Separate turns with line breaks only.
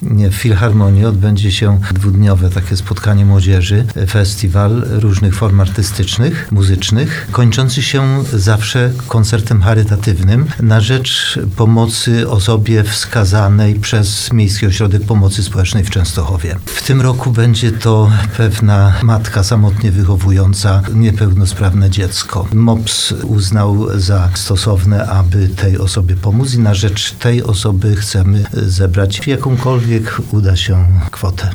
w Filharmonii odbędzie się dwudniowe takie spotkanie młodzieży, festiwal różnych form artystycznych, muzycznych, kończący się zawsze koncertem charytatywnym na rzecz pomocy osobie wskazanej przez Miejski Ośrodek Pomocy Społecznej w Częstochowie. W tym roku będzie to pewna matka samotnie wychowująca niepełnosprawne dziecko. MOPS uznał za stosowne, aby tej osobie pomóc i na rzecz tej osoby chcemy zebrać jakąkolwiek uda się kwotę.